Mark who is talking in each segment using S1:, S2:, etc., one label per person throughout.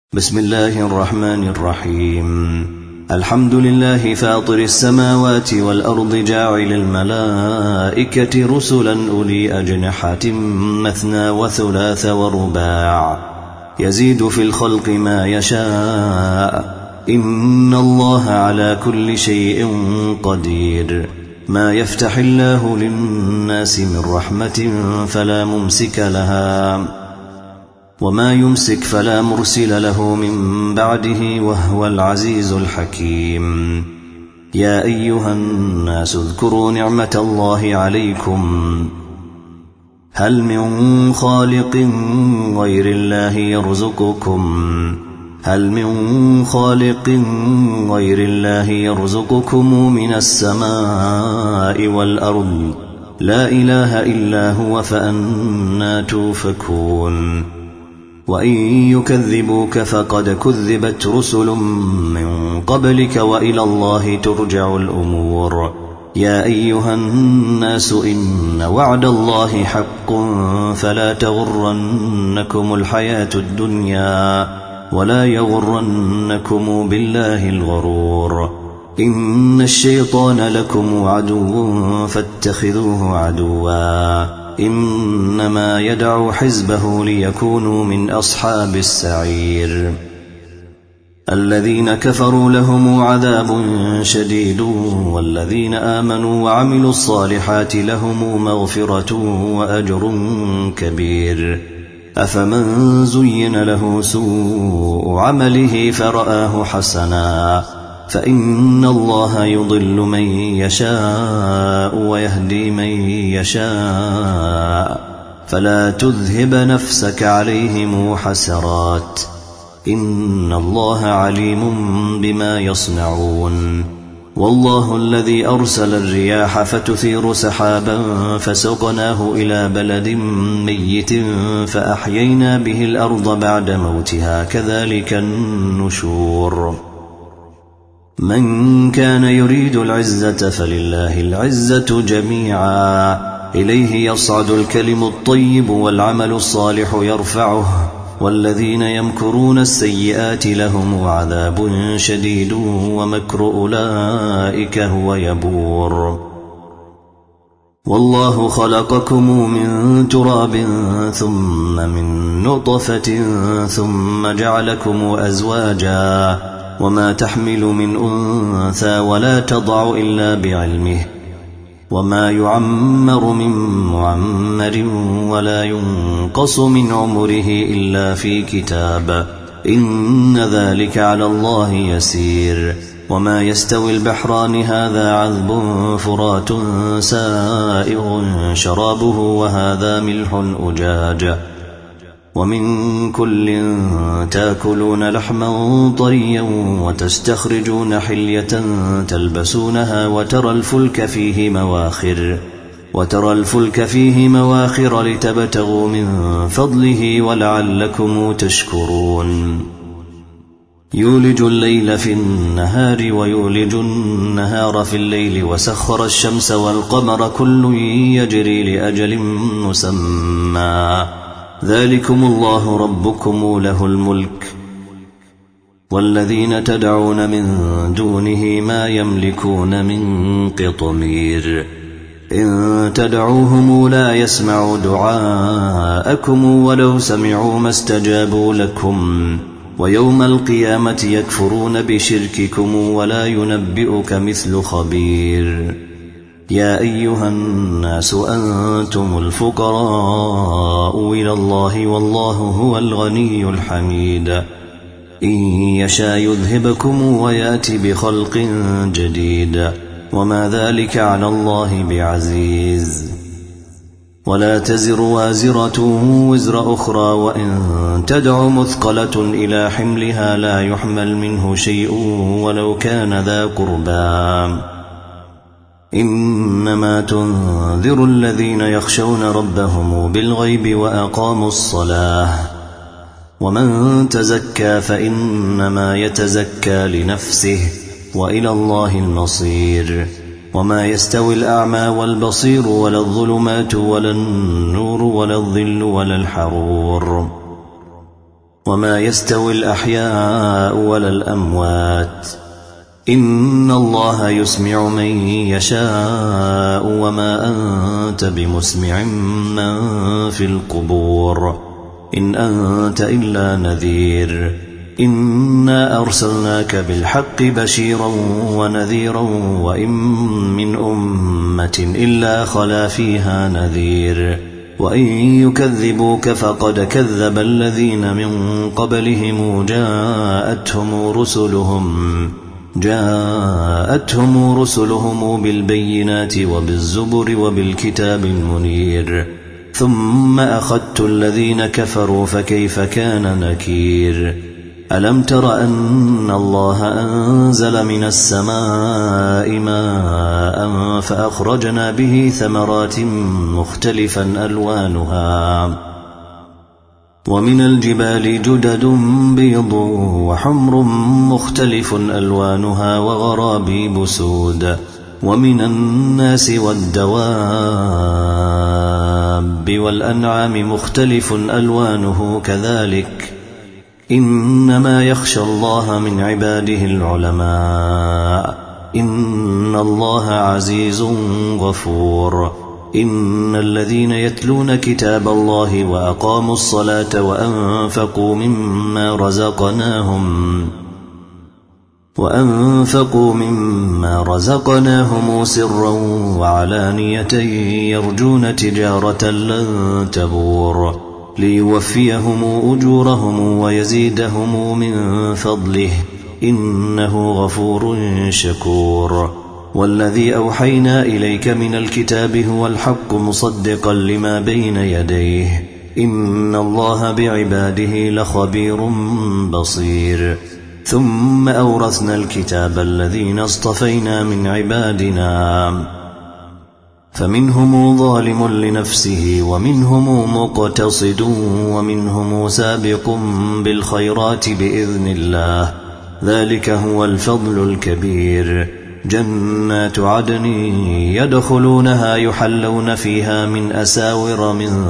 S1: بسم الله الرحمن الرحيم. الحمد لله فاطر السماوات والأرض جاعل الملائكة رسلا أولي أجنحة مثنى وثلاث ورباع يزيد في الخلق ما يشاء إن الله على كل شيء قدير. ما يفتح الله للناس من رحمة فلا ممسك لها وما يمسك فلا مرسل له من بعده وهو العزيز الحكيم. يا أيها الناس اذكروا نعمة الله عليكم هل من خالق غير الله يرزقكم من السماء والأرض لا إله إلا هو فأنى توفكون. وإن يكذبوك فقد كذبت رسل من قبلك وإلى الله ترجع الأمور. يا أيها الناس إن وعد الله حق فلا تغرنكم الحياة الدنيا ولا يغرنكم بالله الغرور. إن الشيطان لكم عدو فاتخذوه عدوا إنما يدعو حزبه ليكونوا من أصحاب السعير. الذين كفروا لهم عذاب شديد والذين آمنوا وعملوا الصالحات لهم مغفرة وأجر كبير. أفمن زين له سوء عمله فرآه حسنا فإن الله يضل من يشاء ويهدي من يشاء فلا تذهب نفسك عليهم حسرات إن الله عليم بما يصنعون. والله الذي أرسل الرياح فتثير سحابا فسقناه إلى بلد ميت فأحيينا به الأرض بعد موتها كذلك النشور. من كان يريد العزة فلله العزة جميعا إليه يصعد الكلم الطيب والعمل الصالح يرفعه والذين يمكرون السيئات لهم عذاب شديد ومكر أولئك هو يبور. والله خلقكم من تراب ثم من نطفة ثم جعلكم أزواجا وما تحمل من أنثى ولا تضع إلا بعلمه وما يعمر من معمر ولا ينقص من عمره إلا في كتاب إن ذلك على الله يسير. وما يستوي البحران هذا عذب فرات سائغ شرابه وهذا ملح أجاج ومن كل تاكلون لحما طريا وتستخرجون حلية تلبسونها وترى الفلك فيه مواخر لتبتغوا من فضله ولعلكم تشكرون. يولج الليل في النهار ويولج النهار في الليل وسخر الشمس والقمر كل يجري لأجل مسمى ذلكم الله ربكم له الملك والذين تدعون من دونه ما يملكون من قطمير. إن تدعوهم لا يسمعوا دعاءكم ولو سمعوا ما استجابوا لكم ويوم القيامة يكفرون بشرككم ولا ينبئك مثل خبير. يا أيها الناس أنتم الفقراء إلى الله والله هو الغني الحميد. إن يشاء يذهبكم ويأتي بخلق جديد وما ذلك على الله بعزيز. ولا تزر وازرة وزر أخرى وإن تدع مثقلة إلى حملها لا يحمل منه شيء ولو كان ذا قربى. إنما تنذر الذين يخشون ربهم بالغيب وأقاموا الصلاة ومن تزكى فإنما يتزكى لنفسه وإلى الله المصير. وما يستوي الأعمى والبصير ولا الظلمات ولا النور ولا الظل ولا الحرور وما يستوي الأحياء ولا الأموات إن الله يسمع من يشاء وما أنت بمسمع من في القبور إن أنت إلا نذير إنا أرسلناك بالحق بشيرا ونذيرا وإن من أمة إلا خلا فيها نذير وإن يكذبوك فقد كذب الذين من قبلهم جاءتهم رسلهم بالبينات وبالزبر وبالكتاب المنير ثم أخذت الذين كفروا فكيف كان نكير ألم تر أن الله أنزل من السماء ماء فأخرجنا به ثمرات مختلفا ألوانها ومن الجبال جدد بيض وحمر مختلف ألوانها وغرابيب سود ومن الناس والدواب والأنعام مختلف ألوانه كذلك إنما يخشى الله من عباده العلماء إن الله عزيز غفور إن الذين يتلون كتاب الله وأقاموا الصلاة وأنفقوا مما رزقناهم سرا وعلانية يرجون تجارة لن تبور ليوفيهم أجورهم ويزيدهم من فضله إنه غفور شكور والذي أوحينا إليك من الكتاب هو الحق مصدقا لما بين يديه إن الله بعباده لخبير بصير ثم أورثنا الكتاب الذين اصطفينا من عبادنا فمنهم ظالم لنفسه ومنهم مقتصد ومنهم سابق بالخيرات بإذن الله ذلك هو الفضل الكبير جنات عدن يدخلونها يحلون فيها من أساور من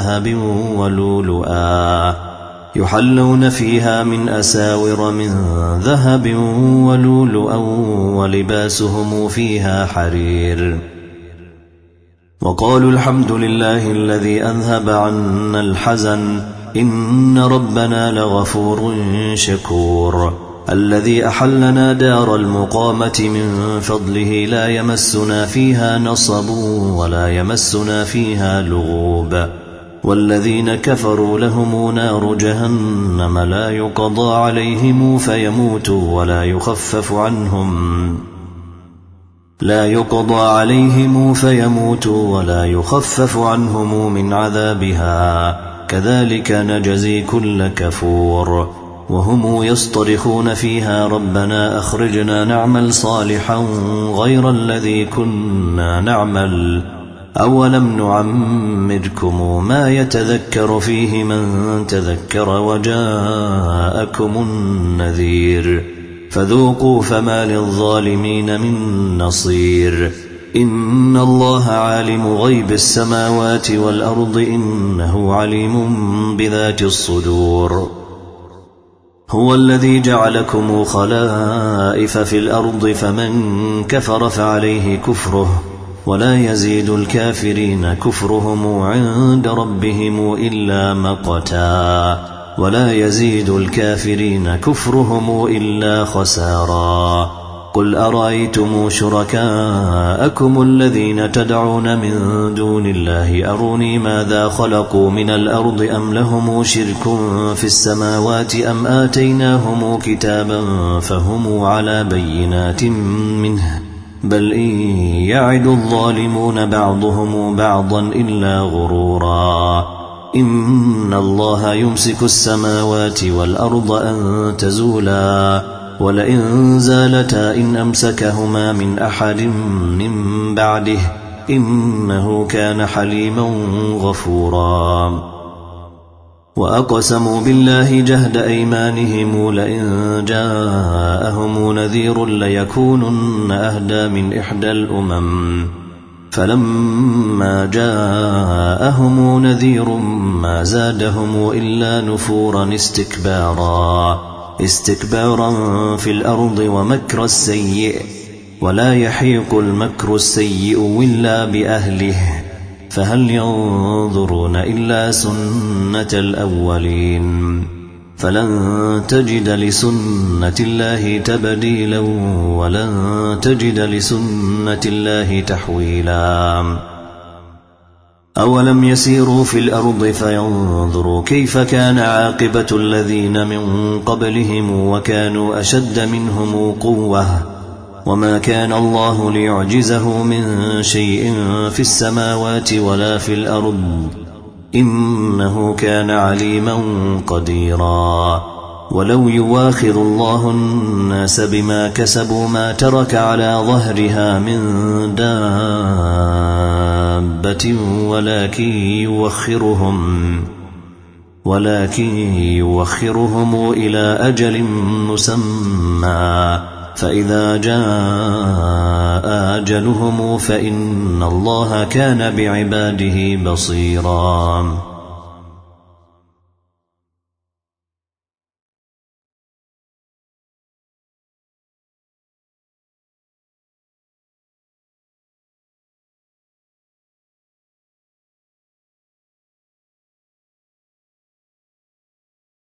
S1: ذهب ولؤلؤا ولباسهم فيها حرير وقالوا الحمد لله الذي أذهب عنا الحزن إن ربنا لغفور شكور الذي أحلنا دار المقامة من فضله لا يمسنا فيها نصب ولا يمسنا فيها لغوب والذين كفروا لهم نار جهنم لا يقضى عليهم فيموتوا ولا يخفف عنهم من عذابها كذلك نجزي كل كفور وهم يصطرخون فيها ربنا أخرجنا نعمل صالحا غير الذي كنا نعمل أولم نعمركم ما يتذكر فيه من تذكر وجاءكم النذير فذوقوا فما للظالمين من نصير إن الله عالم غيب السماوات والأرض إنه عليم بذات الصدور هو الذي جعلكم خلائف في الأرض فمن كفر فعليه كفره ولا يزيد الكافرين كفرهم عند ربهم إلا خسارا قل أرأيتم شركاءكم الذين تدعون من دون الله أروني ماذا خلقوا من الأرض أم لهم شرك في السماوات أم آتيناهم كتابا فهم على بينات منه بل إن يعد الظالمون بعضهم بعضا إلا غرورا إن الله يمسك السماوات والأرض أن تزولا ولئن زالتا إن أمسكهما من أحد من بعده إنه كان حليما غفورا وأقسموا بالله جهد أيمانهم لئن جاءهم نذير ليكونن أهدى من إحدى الأمم فلما جاءهم نذير ما زادهم إلا نفورا استكبارا في الأرض ومكر السيء ولا يحيق المكر السيء إلا بأهله فهل ينظرون إلا سنة الأولين فلن تجد لسنة الله تبديلا ولن تجد لسنة الله تحويلا أولم يسيروا في الأرض فينظروا كيف كان عاقبة الذين من قبلهم وكانوا أشد منهم قوة وما كان الله ليعجزه من شيء في السماوات ولا في الأرض إنه كان عليما قديرا ولو يواخذ الله الناس بما كسبوا ما ترك على ظهرها من دابة ولكن يوخرهم إلى أجل مسمى فإذا جاء أجلهم فإن الله كان بعباده بصيرا